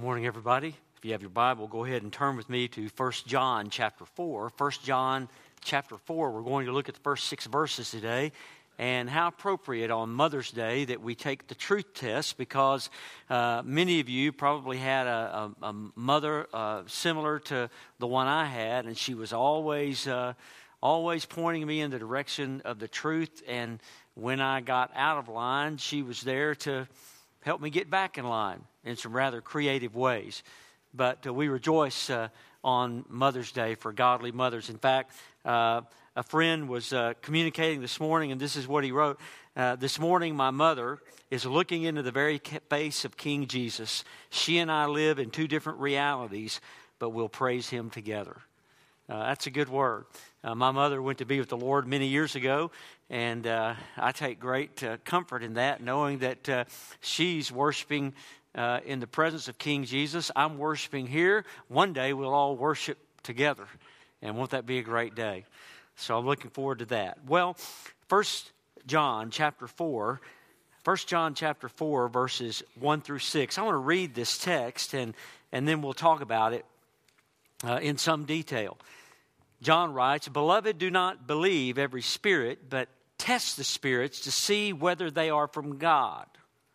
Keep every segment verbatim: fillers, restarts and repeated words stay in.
Morning, everybody. If you have your Bible, go ahead and turn with me to First John chapter four. First John chapter four, we're going to look at the first six verses today, and how appropriate on Mother's Day that we take the truth test, because uh, many of you probably had a, a, a mother uh, similar to the one I had, and she was always, uh, always pointing me in the direction of the truth, and when I got out of line, she was there to help me get back in line in some rather creative ways. But uh, we rejoice uh, on Mother's Day for godly mothers. In fact, uh, a friend was uh, communicating this morning, and this is what he wrote. Uh, this morning, my mother is looking into the very face of King Jesus. She and I live in two different realities, but we'll praise him together. Uh, that's a good word. Uh, my mother went to be with the Lord many years ago, and uh, I take great uh, comfort in that, knowing that uh, she's worshiping uh, in the presence of King Jesus. I'm worshiping here. One day we'll all worship together, and won't that be a great day? So I'm looking forward to that. Well, First John chapter four, First John chapter four, verses one through six. I want to read this text, and, and then we'll talk about it uh, in some detail. John writes, "Beloved, do not believe every spirit, but test the spirits to see whether they are from God.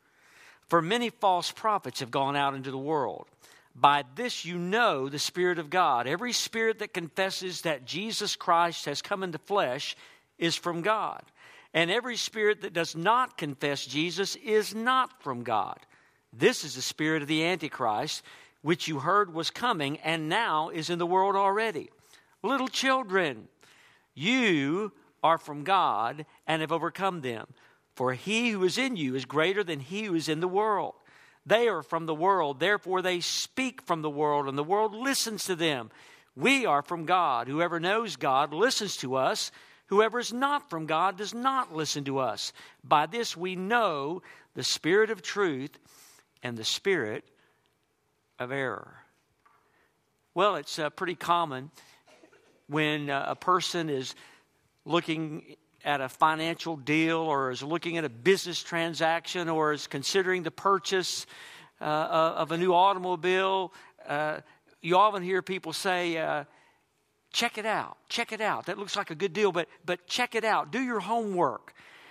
For many false prophets have gone out into the world. By this you know the Spirit of God. Every spirit that confesses that Jesus Christ has come into flesh is from God. And every spirit that does not confess Jesus is not from God. This is the spirit of the Antichrist, which you heard was coming and now is in the world already. Little children, you are from God and have overcome them. For he who is in you is greater than he who is in the world. They are from the world, therefore they speak from the world, and the world listens to them. We are from God. Whoever knows God listens to us. Whoever is not from God does not listen to us. By this we know the spirit of truth and the spirit of error." Well, it's uh, pretty common when uh, a person is looking at a financial deal, or is looking at a business transaction, or is considering the purchase uh, of a new automobile, uh, you often hear people say, uh, check it out, check it out. That looks like a good deal, but but check it out. Do your homework.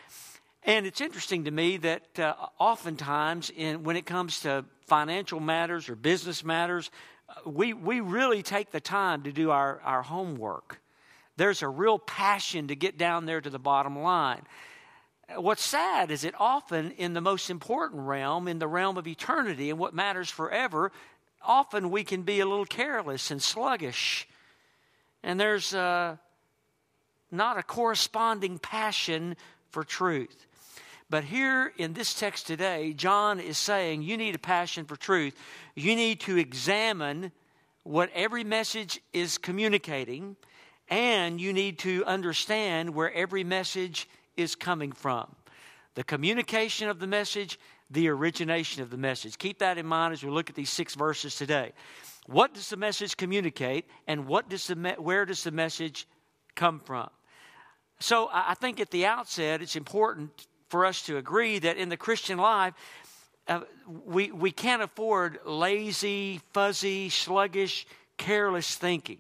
And it's interesting to me that uh, oftentimes in, when it comes to financial matters or business matters, we, we really take the time to do our, our homework. There's a real passion to get down there to the bottom line. What's sad is that often in the most important realm, in the realm of eternity and what matters forever, often we can be a little careless and sluggish. And there's uh, not a corresponding passion for truth. But here in this text today, John is saying you need a passion for truth. You need to examine what every message is communicating, and you need to understand where every message is coming from. The communication of the message, the origination of the message. Keep that in mind as we look at these six verses today. What does the message communicate, and what does the me- where does the message come from? So I think at the outset, it's important for us to agree that in the Christian life, uh, we, we can't afford lazy, fuzzy, sluggish, careless thinking.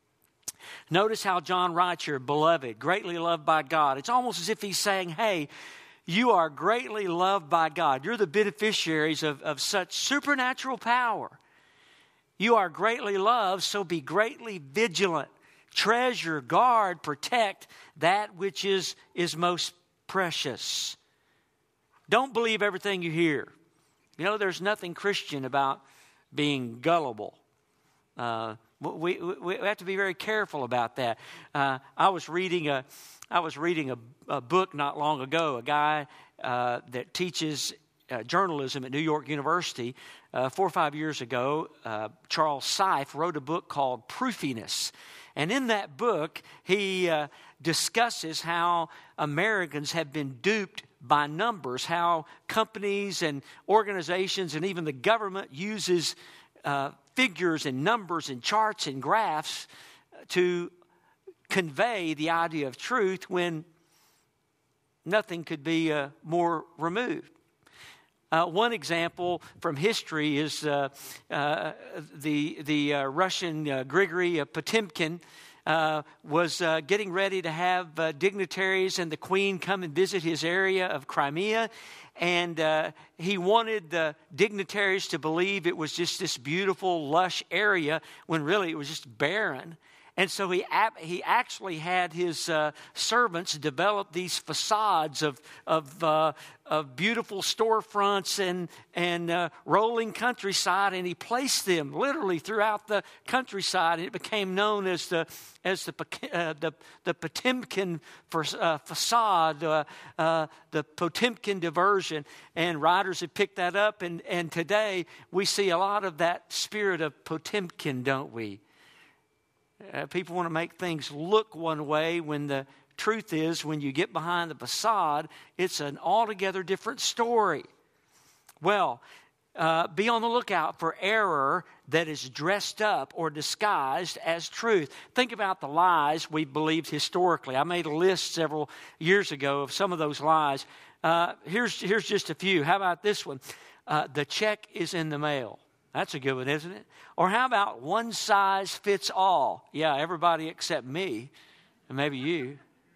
Notice how John writes here, "Beloved, greatly loved by God." It's almost as if he's saying, hey, you are greatly loved by God. You're the beneficiaries of, of such supernatural power. You are greatly loved, so be greatly vigilant. Treasure, guard, protect that which is, is most precious. Don't believe everything you hear. You know, there's nothing Christian about being gullible. Uh, we, we we have to be very careful about that. Uh, I was reading a I was reading a, a book not long ago. A guy uh, that teaches uh, journalism at New York University. Uh, four or five years ago, uh, Charles Seif wrote a book called Proofiness. And in that book, he uh, discusses how Americans have been duped by numbers, how companies and organizations and even the government uses uh, figures and numbers and charts and graphs to convey the idea of truth when nothing could be uh, more removed. Uh, one example from history is uh, uh, the the uh, Russian uh, Grigory Potemkin uh, was uh, getting ready to have uh, dignitaries and the Queen come and visit his area of Crimea. And uh, he wanted the dignitaries to believe it was just this beautiful, lush area when really it was just barren. And so he he actually had his uh, servants develop these facades of of, uh, of beautiful storefronts and and uh, rolling countryside, and he placed them literally throughout the countryside. And it became known as the as the uh, the, the Potemkin for, uh, facade, uh, uh, the Potemkin diversion. And writers have picked that up, and and today we see a lot of that spirit of Potemkin, don't we? Uh, people want to make things look one way when the truth is, when you get behind the facade, it's an altogether different story. Well, uh, be on the lookout for error that is dressed up or disguised as truth. Think about the lies we believed historically. I made a list several years ago of some of those lies. Uh, here's, here's just a few. How about this one? Uh, the check is in the mail. That's a good one, isn't it? Or how about one size fits all? Yeah, everybody except me, and maybe you.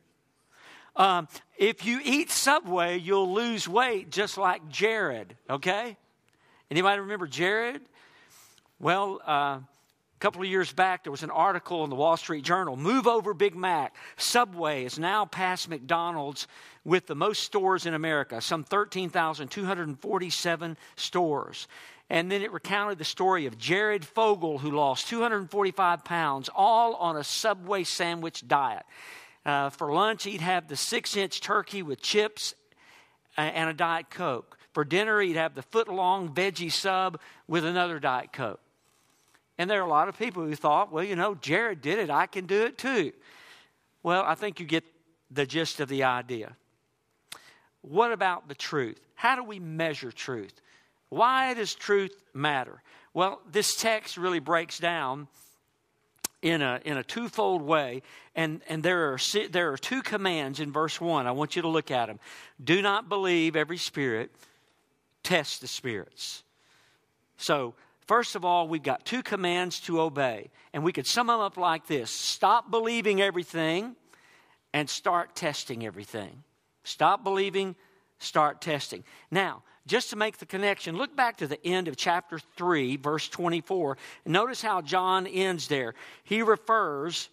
Um, if you eat Subway, you'll lose weight just like Jared, okay? Anybody remember Jared? Well, uh, a couple of years back, there was an article in the Wall Street Journal, Move Over Big Mac. Subway is now past McDonald's with the most stores in America, some thirteen thousand two hundred forty-seven stores. And then it recounted the story of Jared Fogle, who lost two hundred forty-five pounds, all on a Subway sandwich diet. Uh, for lunch, he'd have the six-inch turkey with chips and a Diet Coke. For dinner, he'd have the foot-long veggie sub with another Diet Coke. And there are a lot of people who thought, well, you know, Jared did it. I can do it too. Well, I think you get the gist of the idea. What about the truth? How do we measure truth? Why does truth matter? Well, this text really breaks down in a in a twofold way, and and there are there are two commands in verse one. I want you to look at them. Do not believe every spirit. Test the spirits. So, first of all, we've got two commands to obey, and we could sum them up like this: stop believing everything, and start testing everything. Stop believing, start testing. Now, just to make the connection, look back to the end of chapter three, verse twenty-four. Notice how John ends there. He refers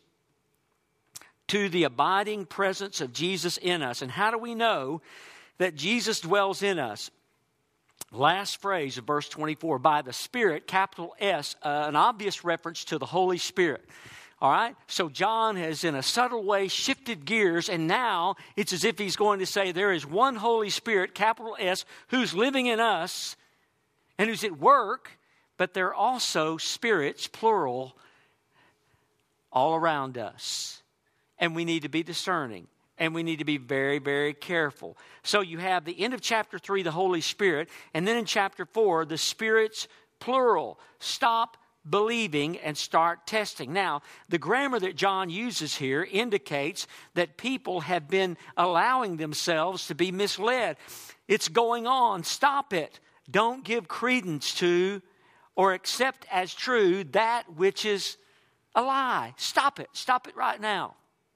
to the abiding presence of Jesus in us. And how do we know that Jesus dwells in us? Last phrase of verse twenty-four, by the Spirit, capital S, uh, an obvious reference to the Holy Spirit. All right? So John has, in a subtle way, shifted gears, and now it's as if he's going to say there is one Holy Spirit, capital S, who's living in us and who's at work, but there are also spirits, plural, all around us. And we need to be discerning, and we need to be very, very careful. So you have the end of chapter three, the Holy Spirit, and then in chapter four, the spirits, plural. Stop believing and start testing. Now, the grammar that John uses here indicates that people have been allowing themselves to be misled. It's going on. Stop it. Don't give credence to or accept as true that which is a lie. Stop it. Stop it right now.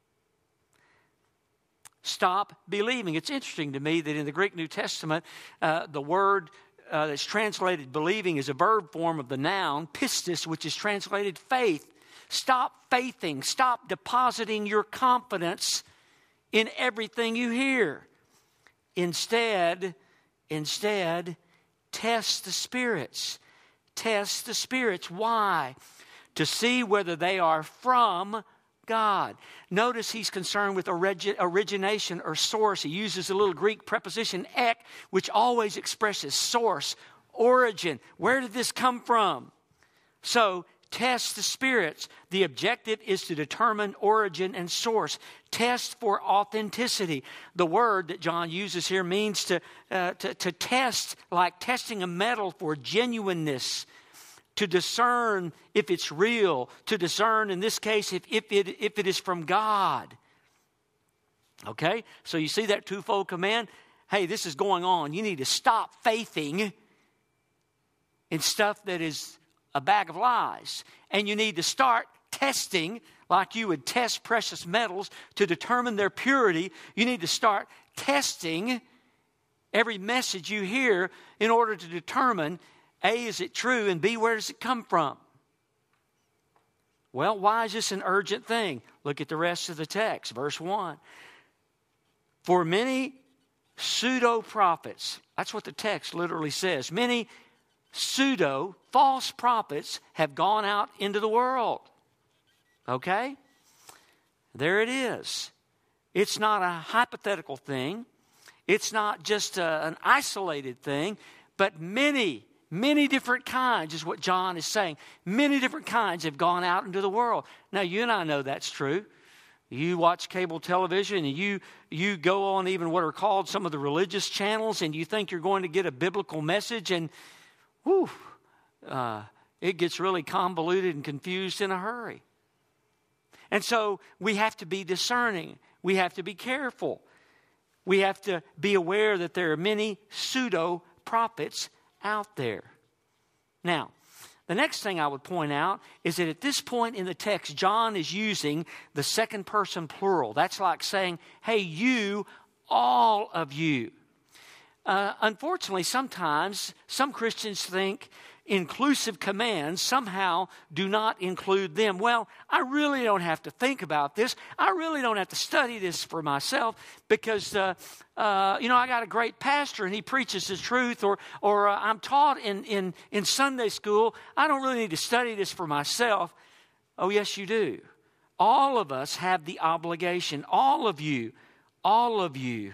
Stop believing. It's interesting to me that in the Greek New Testament, uh, the word Uh, that's translated believing is a verb form of the noun pistis, which is translated faith. Stop faithing. Stop depositing your confidence in everything you hear. Instead, instead, test the spirits. Test the spirits. Why? To see whether they are from God. Notice he's concerned with origi- origination or source. He uses a little Greek preposition ek, which always expresses source, origin. Where did this come from? So, test the spirits. The objective is to determine origin and source. Test for authenticity. The word that John uses here means to, uh, to, to test, like testing a metal for genuineness. To discern if it's real. To discern, in this case, if, if, it, if it is from God. Okay? So you see that twofold command? hey, this is going on. You need to stop faithing in stuff that is a bag of lies. And you need to start testing like you would test precious metals to determine their purity. You need to start testing every message you hear in order to determine, A, is it true, and B, where does it come from? Well, why is this an urgent thing? Look at the rest of the text, verse one. For many pseudo-prophets, that's what the text literally says, many pseudo, false prophets have gone out into the world. Okay? There it is. It's not a hypothetical thing. It's not just a, an isolated thing, but many, many different kinds is what John is saying. Many different kinds have gone out into the world. Now, you and I know that's true. You watch cable television and you you go on even what are called some of the religious channels, and you think you're going to get a biblical message, and whew, uh, it gets really convoluted and confused in a hurry. And so we have to be discerning. We have to be careful. We have to be aware that there are many pseudo-prophets out there. Now, the next thing I would point out is that at this point in the text, John is using the second person plural. That's like saying, hey, you, all of you. Uh, unfortunately, sometimes some Christians think inclusive commands somehow do not include them. Well, I really don't have to think about this. I really don't have to study this for myself because, uh, uh, you know, I got a great pastor and he preaches the truth, or or uh, I'm taught in, in, in Sunday school. I don't really need to study this for myself. Oh, yes, you do. All of us have the obligation. All of you. All of you.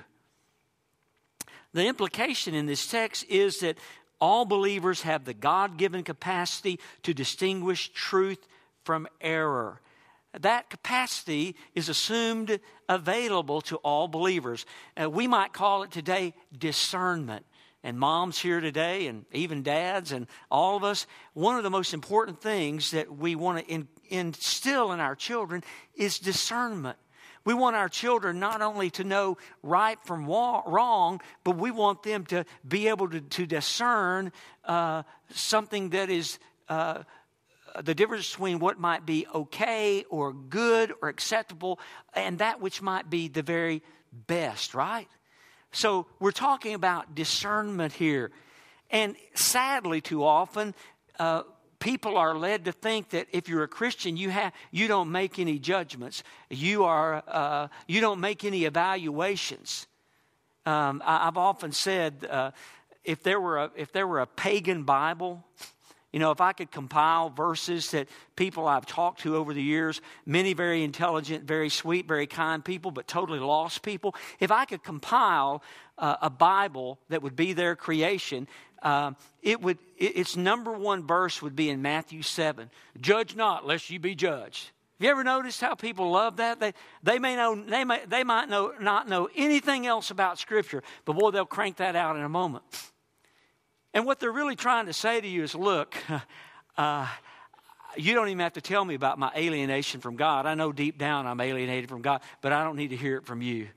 The implication in this text is that all believers have the God-given capacity to distinguish truth from error. That capacity is assumed available to all believers. Uh, we might call it today discernment. And moms here today, and even dads, and all of us, one of the most important things that we want to in, instill in our children is discernment. We want our children not only to know right from wrong, but we want them to be able to, to discern uh, something that is uh, the difference between what might be okay or good or acceptable and that which might be the very best, right? So we're talking about discernment here. And sadly, too often, uh, people are led to think that if you're a Christian, you have you don't make any judgments. You are uh, you don't make any evaluations. Um, I, I've often said, uh, if there were a if there were a pagan Bible, you know, if I could compile verses that people I've talked to over the years, many very intelligent, very sweet, very kind people, but totally lost people. If I could compile uh, a Bible that would be their creation. Uh, it would. It, its number one verse would be in Matthew seven. Judge not, lest you be judged. Have you ever noticed how people love that? They they may know they may they might know not know anything else about Scripture, but boy, they'll crank that out in a moment. And what they're really trying to say to you is, look, uh, you don't even have to tell me about my alienation from God. I know deep down I'm alienated from God, but I don't need to hear it from you.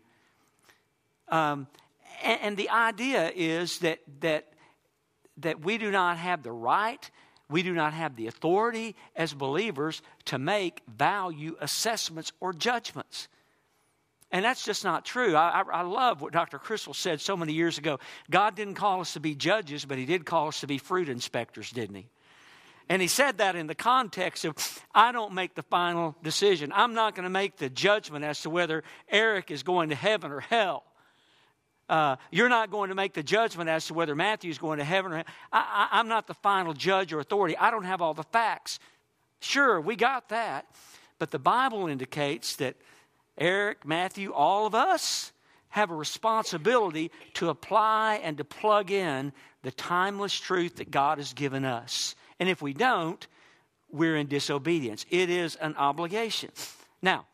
Um, and, and the idea is that that. that we do not have the right, we do not have the authority as believers to make value assessments or judgments. And that's just not true. I, I, I love what Doctor Crystal said so many years ago. God didn't call us to be judges, but he did call us to be fruit inspectors, didn't he? And he said that in the context of, I don't make the final decision. I'm not going to make the judgment as to whether Eric is going to heaven or hell. Uh, you're not going to make the judgment as to whether Matthew's going to heaven or hell. I, I, I'm not the final judge or authority. I don't have all the facts. Sure, we got that. But the Bible indicates that Eric, Matthew, all of us have a responsibility to apply and to plug in the timeless truth that God has given us. And if we don't, we're in disobedience. It is an obligation. Now,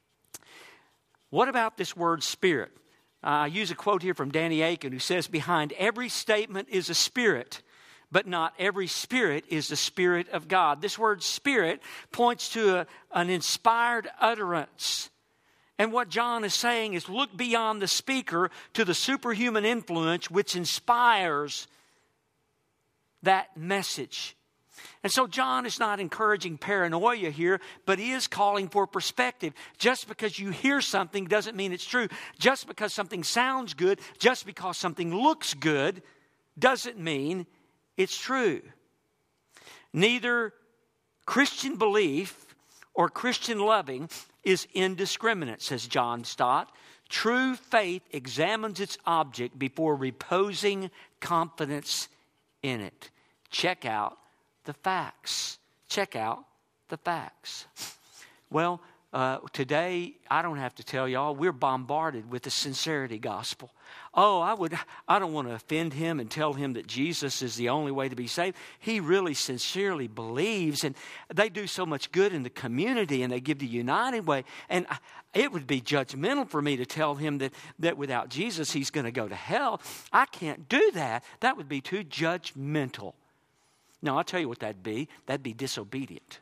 what about this word spirit? Uh, I use a quote here from Danny Akin, who says, behind every statement is a spirit, but not every spirit is the Spirit of God. This word spirit points to a, an inspired utterance. And what John is saying is look beyond the speaker to the superhuman influence which inspires that message. And so John is not encouraging paranoia here, but he is calling for perspective. Just because you hear something doesn't mean it's true. Just because something sounds good, just because something looks good, doesn't mean it's true. Neither Christian belief or Christian loving is indiscriminate, says John Stott. True faith examines its object before reposing confidence in it. Check out the facts. Check out the facts. Well, uh, today, I don't have to tell y'all, we're bombarded with the sincerity gospel. Oh, I would, I don't want to offend him and tell him that Jesus is the only way to be saved. He really sincerely believes, and they do so much good in the community, and they give the United Way. And I, it would be judgmental for me to tell him that, that without Jesus, he's going to go to hell. I can't do that. That would be too judgmental. No, I'll tell you what that'd be. That'd be disobedient.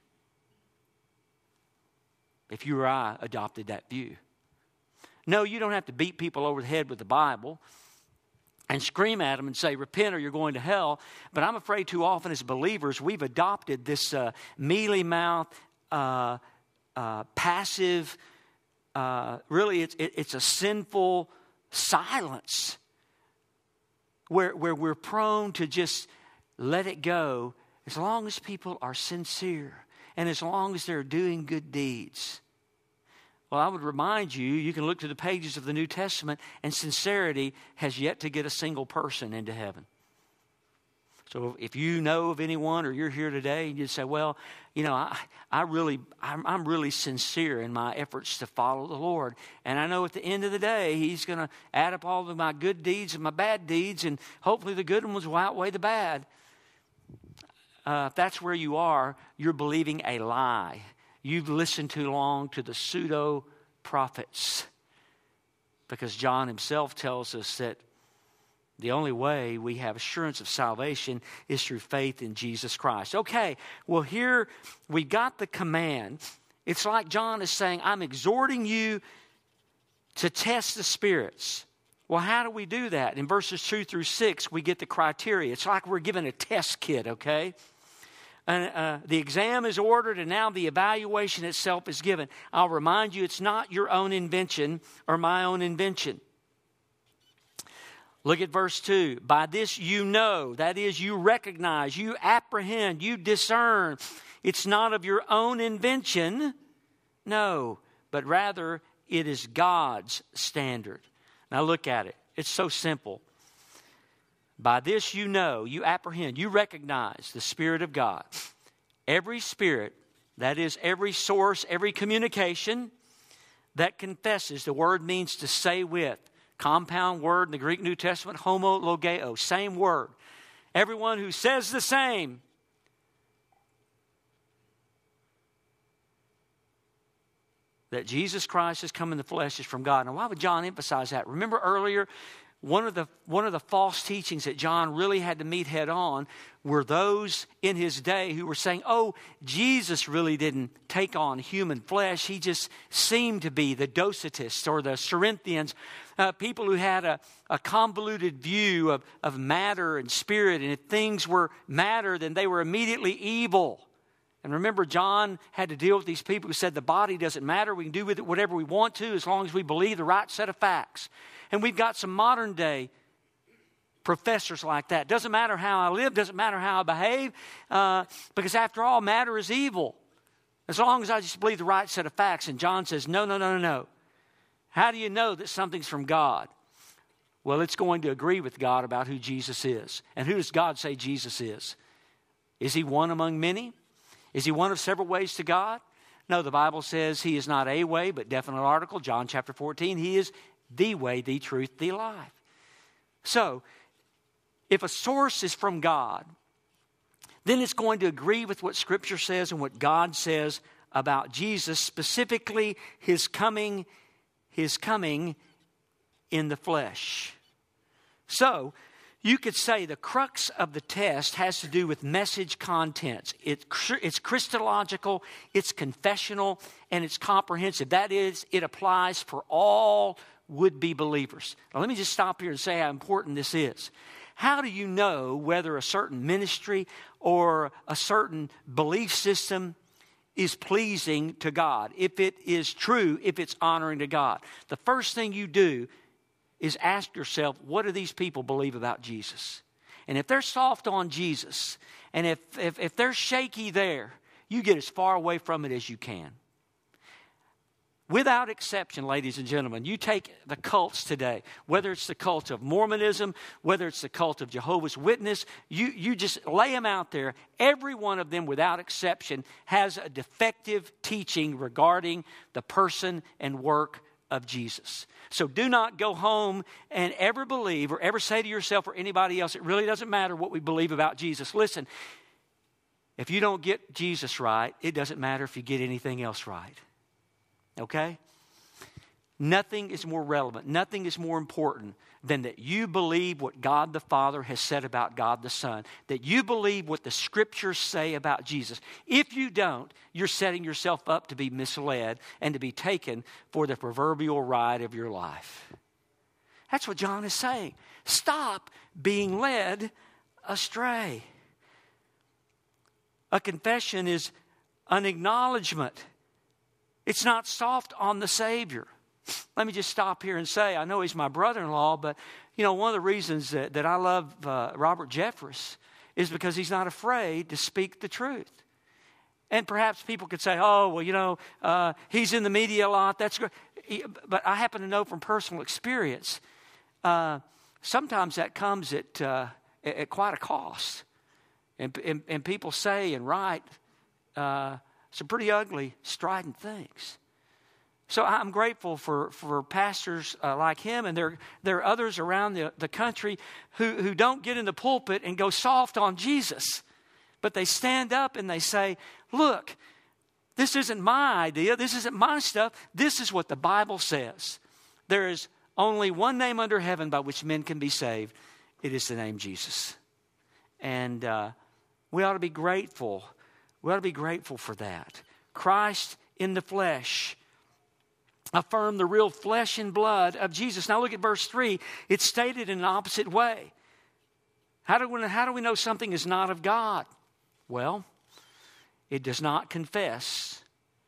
If you or I adopted that view. No, you don't have to beat people over the head with the Bible and scream at them and say, repent or you're going to hell. But I'm afraid too often as believers, we've adopted this uh, mealy-mouthed, uh, uh, passive, uh, really it's, it, it's a sinful silence where, where we're prone to just let it go as long as people are sincere and as long as they're doing good deeds. Well, I would remind you, you can look to the pages of the New Testament, and sincerity has yet to get a single person into heaven. So if you know of anyone or you're here today and you say, well, you know, I, I really, I'm, I'm really sincere in my efforts to follow the Lord. And I know at the end of the day, He's going to add up all of my good deeds and my bad deeds, and hopefully the good ones will outweigh the bad. Uh, if that's where you are, you're believing a lie. You've listened too long to the pseudo prophets, because John himself tells us that the only way we have assurance of salvation is through faith in Jesus Christ. Okay, well here we got the command. It's like John is saying, I'm exhorting you to test the spirits. Well, how do we do that? In verses two through six, we get the criteria. It's like we're given a test kit, okay? And uh, the exam is ordered, and now the evaluation itself is given. I'll remind you, it's not your own invention or my own invention. Look at verse two. By this you know, that is, you recognize, you apprehend, you discern. It's not of your own invention, no, but rather it is God's standard. Now look at it. It's so simple. By this you know, you apprehend, you recognize the Spirit of God. Every spirit, that is every source, every communication that confesses, the word means to say with. Compound word in the Greek New Testament, homologeo, same word. Everyone who says the same. That Jesus Christ has come in the flesh is from God. Now, why would John emphasize that? Remember earlier, One of the one of the false teachings that John really had to meet head on were those in his day who were saying, oh, Jesus really didn't take on human flesh. He just seemed to be the Docetists or the Cerinthians, uh, people who had a, a convoluted view of, of matter and spirit. And if things were matter, then they were immediately evil. And remember, John had to deal with these people who said the body doesn't matter. We can do with it whatever we want to as long as we believe the right set of facts. And we've got some modern day professors like that. Doesn't matter how I live, doesn't matter how I behave, uh, because after all, matter is evil. As long as I just believe the right set of facts. And John says, no, no, no, no, no. How do you know that something's from God? Well, it's going to agree with God about who Jesus is. And who does God say Jesus is? Is He one among many? Is He one of several ways to God? No, the Bible says He is not a way, but definite article. John chapter fourteen, He is the way, the truth, the life. So, if a source is from God, then it's going to agree with what Scripture says and what God says about Jesus, specifically His coming, His coming in the flesh. So, You could say the crux of the test has to do with message contents. It, it's Christological, it's confessional, and it's comprehensive. That is, it applies for all would-be believers. Now, let me just stop here and say how important this is. How do you know whether a certain ministry or a certain belief system is pleasing to God? If it is true, if it's honoring to God. The first thing you do is ask yourself, what do these people believe about Jesus? And if they're soft on Jesus, and if, if, if they're shaky there, you get as far away from it as you can. Without exception, ladies and gentlemen, you take the cults today, whether it's the cult of Mormonism, whether it's the cult of Jehovah's Witness, you, you just lay them out there. Every one of them, without exception, has a defective teaching regarding the person and work of Jesus. So do not go home and ever believe or ever say to yourself or anybody else, it really doesn't matter what we believe about Jesus. Listen, if you don't get Jesus right, it doesn't matter if you get anything else right. Okay? Nothing is more relevant, nothing is more important than that you believe what God the Father has said about God the Son, that you believe what the Scriptures say about Jesus. If you don't, you're setting yourself up to be misled and to be taken for the proverbial ride of your life. That's what John is saying. Stop being led astray. A confession is an acknowledgement. It's not soft on the Savior. Let me just stop here and say, I know he's my brother-in-law, but, you know, one of the reasons that, that I love uh, Robert Jeffress is because he's not afraid to speak the truth. And perhaps people could say, oh, well, you know, uh, he's in the media a lot. That's great. But I happen to know from personal experience, uh, sometimes that comes at, uh, at quite a cost. And, and, and people say and write uh, some pretty ugly, strident things. So I'm grateful for, for pastors uh, like him, and there, there are others around the, the country who, who don't get in the pulpit and go soft on Jesus. But they stand up and they say, look, this isn't my idea. This isn't my stuff. This is what the Bible says. There is only one name under heaven by which men can be saved. It is the name Jesus. And uh, we ought to be grateful. We ought to be grateful for that. Christ in the flesh affirm the real flesh and blood of Jesus. Now look at verse three. It's stated in an opposite way. How do we, how do we know something is not of God? Well, it does not confess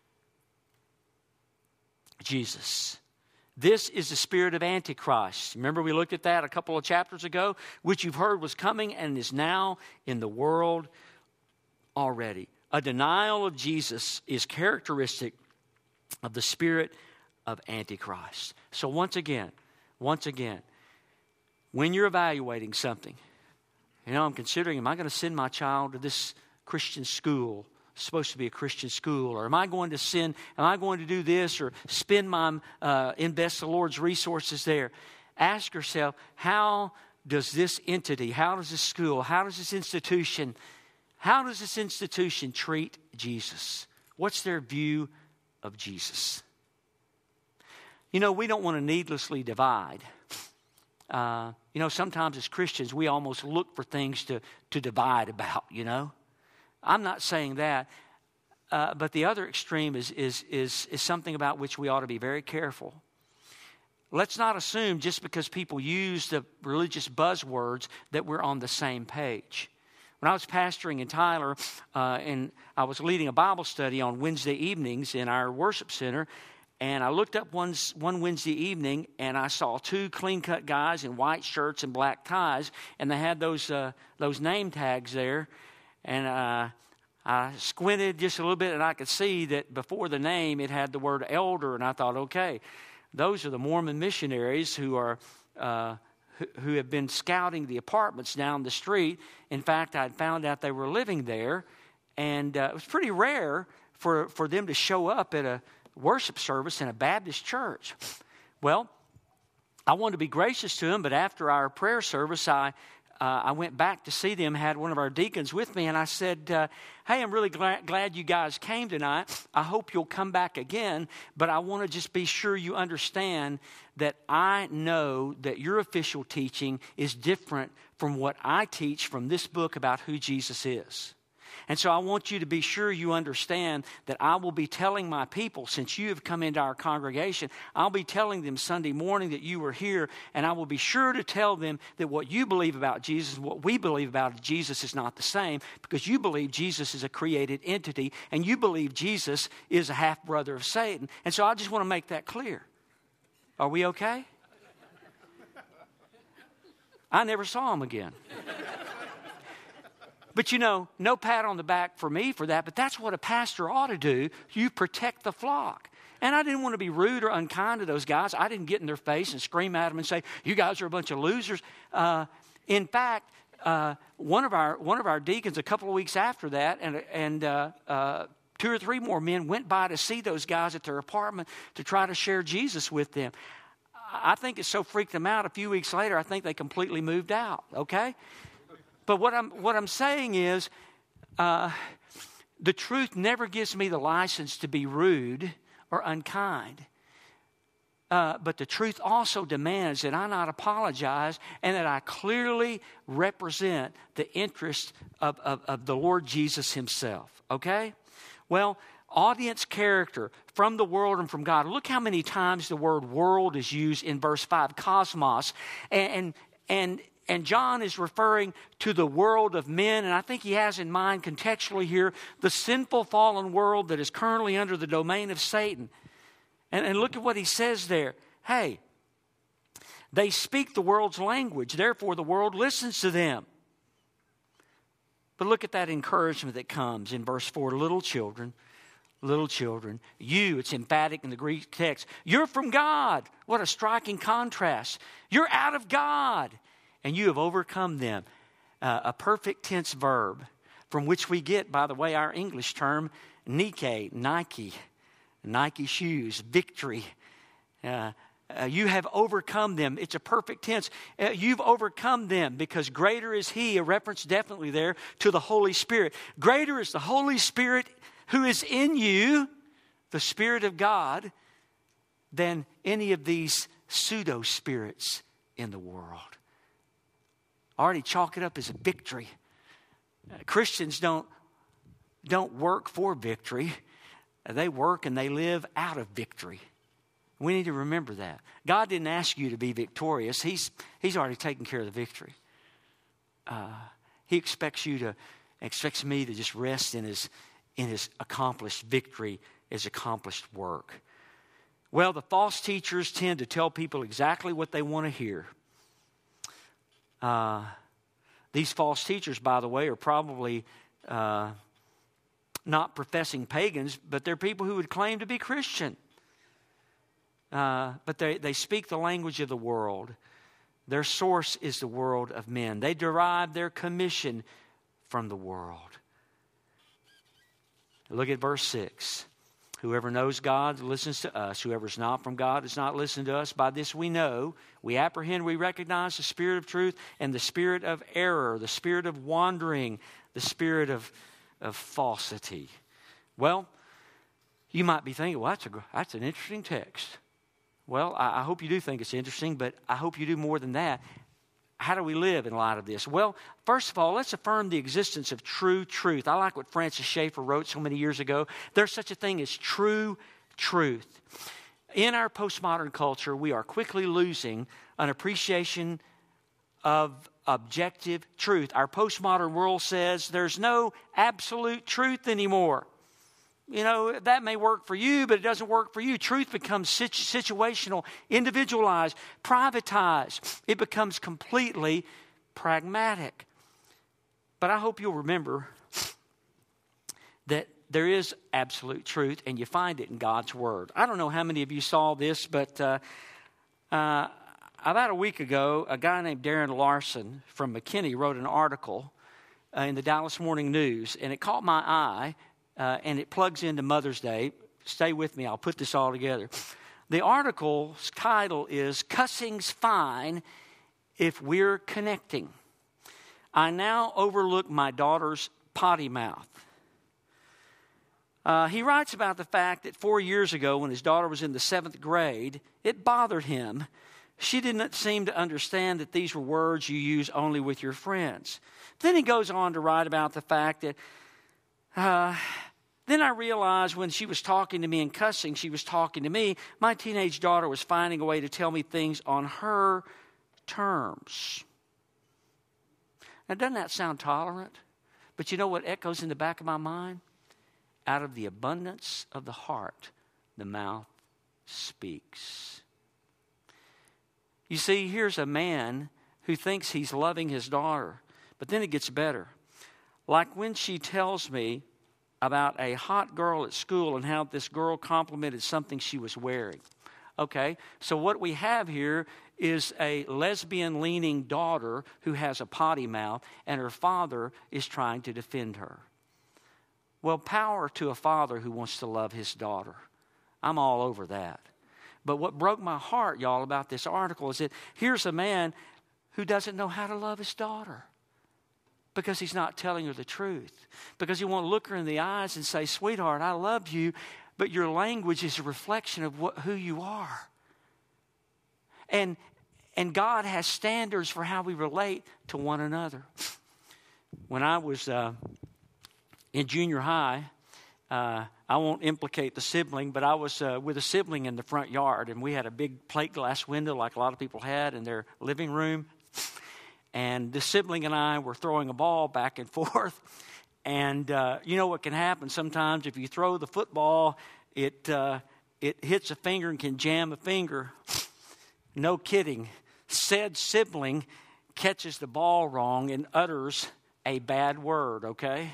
Jesus. This is the spirit of Antichrist. Remember we looked at that a couple of chapters ago, which you've heard was coming and is now in the world already. A denial of Jesus is characteristic of the spirit of Antichrist. So once again, once again, when you're evaluating something, you know, I'm considering, am I going to send my child to this Christian school? It's supposed to be a Christian school. Or am I going to send, am I going to do this or spend my, uh, invest the Lord's resources there? Ask yourself, how does this entity, how does this school, how does this institution, how does this institution treat Jesus? What's their view of Jesus? You know, we don't want to needlessly divide. Uh, you know, sometimes as Christians, we almost look for things to, to divide about, you know. I'm not saying that. Uh, but the other extreme is, is, is, is something about which we ought to be very careful. Let's not assume just because people use the religious buzzwords that we're on the same page. When I was pastoring in Tyler, uh, and I was leading a Bible study on Wednesday evenings in our worship center, and I looked up one, one Wednesday evening, and I saw two clean-cut guys in white shirts and black ties, and they had those uh, those name tags there. And uh, I squinted just a little bit, and I could see that before the name, it had the word elder. And I thought, okay, those are the Mormon missionaries who are uh, who, who have been scouting the apartments down the street. In fact, I'd found out they were living there, and uh, it was pretty rare for, for them to show up at a worship service in a Baptist church. Well, I wanted to be gracious to them, but after our prayer service, I uh, I went back to see them, had one of our deacons with me, and I said, uh, hey, I'm really glad, glad you guys came tonight. I hope you'll come back again, but I want to just be sure you understand that I know that your official teaching is different from what I teach from this book about who Jesus is. And so I want you to be sure you understand that I will be telling my people, since you have come into our congregation, I'll be telling them Sunday morning that you were here, and I will be sure to tell them that what you believe about Jesus and what we believe about Jesus is not the same, because you believe Jesus is a created entity, and you believe Jesus is a half-brother of Satan. And so I just want to make that clear. Are we okay? I never saw him again. But you know, no pat on the back for me for that, but that's what a pastor ought to do. You protect the flock. And I didn't want to be rude or unkind to those guys. I didn't get in their face and scream at them and say, you guys are a bunch of losers. Uh, in fact, uh, one of our one of our deacons a couple of weeks after that, and, and uh, uh, two or three more men went by to see those guys at their apartment to try to share Jesus with them. I think it so freaked them out, a few weeks later, I think they completely moved out, okay? But what I'm what I'm saying is, uh, the truth never gives me the license to be rude or unkind. Uh, but the truth also demands that I not apologize and that I clearly represent the interest of, of, of the Lord Jesus himself. Okay? Well, audience character from the world and from God. Look how many times the word world is used in verse five, cosmos. And and and And John is referring to the world of men, and I think he has in mind contextually here the sinful fallen world that is currently under the domain of Satan. And, and look at what he says there. Hey, they speak the world's language, therefore the world listens to them. But look at that encouragement that comes in verse four. Little children, little children, you, it's emphatic in the Greek text, you're from God. What a striking contrast. You're out of God. And you have overcome them. Uh, a perfect tense verb from which we get, by the way, our English term, Nike, Nike, Nike shoes, victory. Uh, uh, you have overcome them. It's a perfect tense. Uh, you've overcome them because greater is He, a reference definitely there to the Holy Spirit. Greater is the Holy Spirit who is in you, the Spirit of God, than any of these pseudo-spirits in the world. Already chalk it up as a victory. Uh, Christians don't, don't work for victory. Uh, they work and they live out of victory. We need to remember that. God didn't ask you to be victorious. He's, he's already taken care of the victory. Uh, he expects you to, expects me to just rest in his, in his accomplished victory, his accomplished work. Well, the false teachers tend to tell people exactly what they want to hear. Uh, these false teachers, by the way, are probably uh, not professing pagans, but they're people who would claim to be Christian. Uh, but they, they speak the language of the world. Their source is the world of men. They derive their commission from the world. Look at verse six. Whoever knows God listens to us. Whoever is not from God does not listen to us. By this we know, we apprehend, we recognize the spirit of truth and the spirit of error, the spirit of wandering, the spirit of, of falsity. Well, you might be thinking, well, that's, a, that's an interesting text. Well, I, I hope you do think it's interesting, but I hope you do more than that. How do we live in light of this? Well, first of all, let's affirm the existence of true truth. I like what Francis Schaeffer wrote so many years ago. There's such a thing as true truth. In our postmodern culture, we are quickly losing an appreciation of objective truth. Our postmodern world says there's no absolute truth anymore. You know, that may work for you, but it doesn't work for you. Truth becomes situ- situational, individualized, privatized. It becomes completely pragmatic. But I hope you'll remember that there is absolute truth, and you find it in God's Word. I don't know how many of you saw this, but uh, uh, about a week ago, a guy named Darren Larson from McKinney wrote an article uh, in the Dallas Morning News, and it caught my eye. Uh, and it plugs into Mother's Day. Stay with me. I'll put this all together. The article's title is Cussing's Fine If We're Connecting. I now overlook my daughter's potty mouth. Uh, he writes about the fact that four years ago, when his daughter was in the seventh grade, it bothered him. She didn't seem to understand that these were words you use only with your friends. Then he goes on to write about the fact that, uh, then I realized when she was talking to me and cussing, she was talking to me. My teenage daughter was finding a way to tell me things on her terms. Now, doesn't that sound tolerant? But you know what echoes in the back of my mind? Out of the abundance of the heart, the mouth speaks. You see, here's a man who thinks he's loving his daughter, but then it gets better. Like when she tells me about a hot girl at school and how this girl complimented something she was wearing. Okay, so what we have here is a lesbian-leaning daughter who has a potty mouth, and her father is trying to defend her. Well, power to a father who wants to love his daughter. I'm all over that. But what broke my heart, y'all, about this article is that here's a man who doesn't know how to love his daughter because he's not telling her the truth. Because he won't look her in the eyes and say, sweetheart, I love you, but your language is a reflection of what, who you are. And, and God has standards for how we relate to one another. When I was uh, in junior high, uh, I won't implicate the sibling, but I was uh, with a sibling in the front yard, and we had a big plate glass window like a lot of people had in their living room. And the sibling and I were throwing a ball back and forth. And uh, you know what can happen sometimes if you throw the football, it uh, it hits a finger and can jam a finger. No kidding. Said sibling catches the ball wrong and utters a bad word, okay?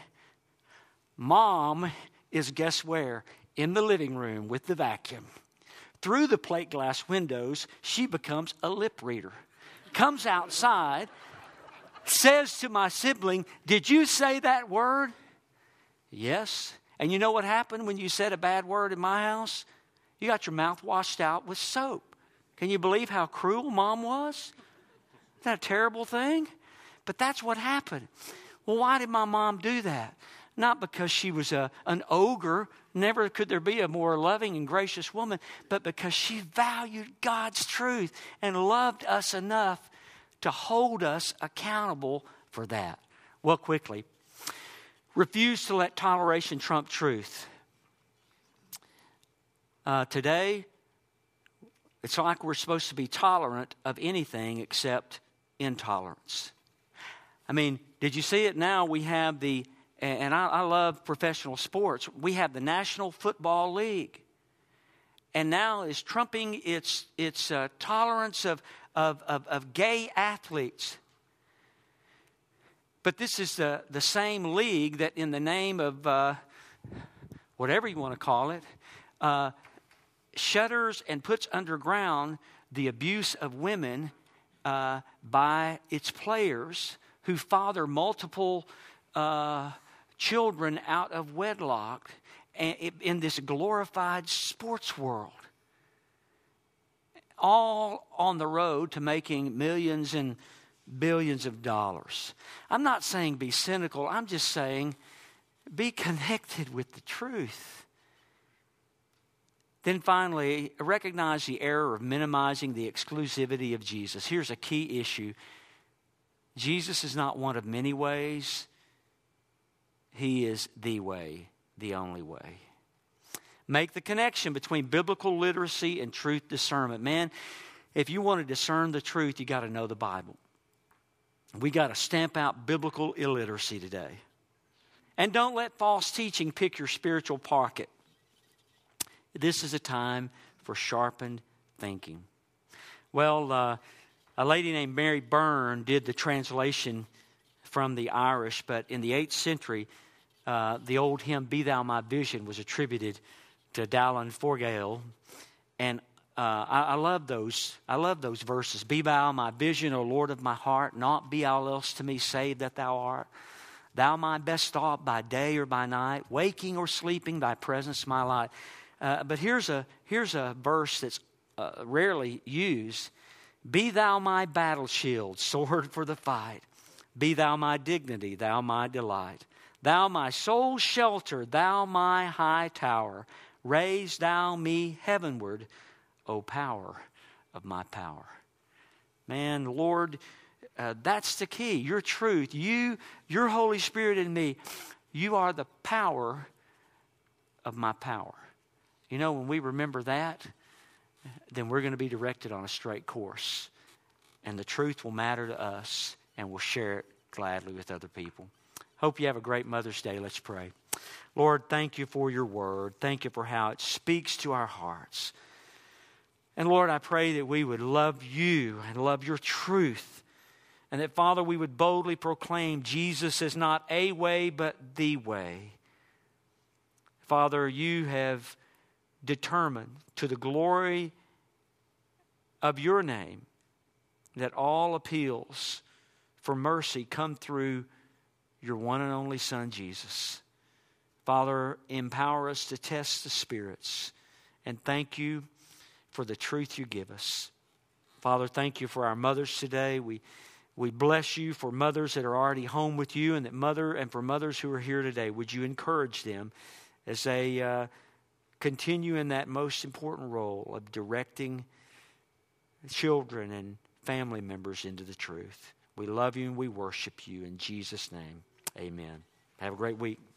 Mom is, guess where? In the living room with the vacuum. Through the plate glass windows, she becomes a lip reader. Comes outside, says to my sibling, did you say that word? Yes. And you know what happened when you said a bad word in my house? You got your mouth washed out with soap. Can you believe how cruel Mom was? Isn't that a terrible thing? But that's what happened. Well, why did my mom do that? Not because she was a, an ogre. Never could there be a more loving and gracious woman. But because she valued God's truth and loved us enough to hold us accountable for that. Well, quickly. Refuse to let toleration trump truth. Uh, today, it's like we're supposed to be tolerant of anything except intolerance. I mean, did you see it now? We have the And I, I love professional sports. We have the National Football League. And now is trumping its its uh, tolerance of, of, of, of gay athletes. But this is the, the same league that in the name of uh, whatever you want to call it, uh, shutters and puts underground the abuse of women uh, by its players who father multiple uh children out of wedlock in this glorified sports world. All on the road to making millions and billions of dollars. I'm not saying be cynical. I'm just saying be connected with the truth. Then finally, recognize the error of minimizing the exclusivity of Jesus. Here's a key issue. Jesus is not one of many ways. He is the way, the only way. Make the connection between biblical literacy and truth discernment. Man, if you want to discern the truth, you got to know the Bible. We got to stamp out biblical illiteracy today. And don't let false teaching pick your spiritual pocket. This is a time for sharpened thinking. Well, uh, a lady named Mary Byrne did the translation from the Irish, but in the eighth century, Uh, the old hymn, Be Thou My Vision, was attributed to Dallin Forgale. And uh, I, I love those. I love those verses. Be Thou my vision, O Lord of my heart. Not be all else to me save that Thou art. Thou my best thought by day or by night. Waking or sleeping, Thy presence my light. Uh, but here's a, here's a verse that's uh, rarely used. Be Thou my battle shield, sword for the fight. Be thou my dignity, thou my delight. Thou my soul's shelter, thou my high tower. Raise thou me heavenward, O power of my power. Man, Lord, uh, that's the key. Your truth, you, your Holy Spirit in me, you are the power of my power. You know, when we remember that, then we're going to be directed on a straight course. And the truth will matter to us, and we'll share it gladly with other people. Hope you have a great Mother's Day. Let's pray. Lord, thank you for your word. Thank you for how it speaks to our hearts. And Lord, I pray that we would love you and love your truth. And that, Father, we would boldly proclaim Jesus is not a way, but the way. Father, you have determined to the glory of your name that all appeals for mercy come through your one and only Son, Jesus. Father, empower us to test the spirits. And thank you for the truth you give us. Father, thank you for our mothers today. We we bless you for mothers that are already home with you, and that mother and for mothers who are here today. Would you encourage them as they uh, continue in that most important role of directing children and family members into the truth. We love you and we worship you in Jesus' name. Amen. Have a great week.